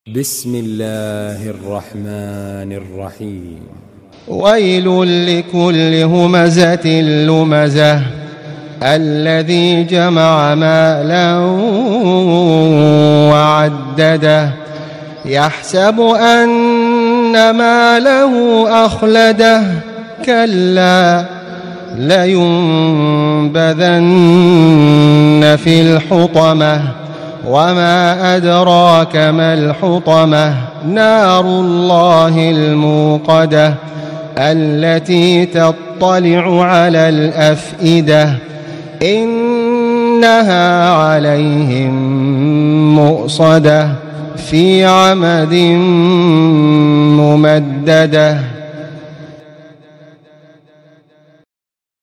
بسم الله الرحمن الرحيم. ويل لكل همزة لمزة الذي جمع مالا وعدده يحسب أن ماله أخلده كلا لينبذن في الحطمة وما أدراك ما الحطمة نار الله الموقدة التي تطلع على الأفئدة إنها عليهم مؤصدة في عمد ممددة.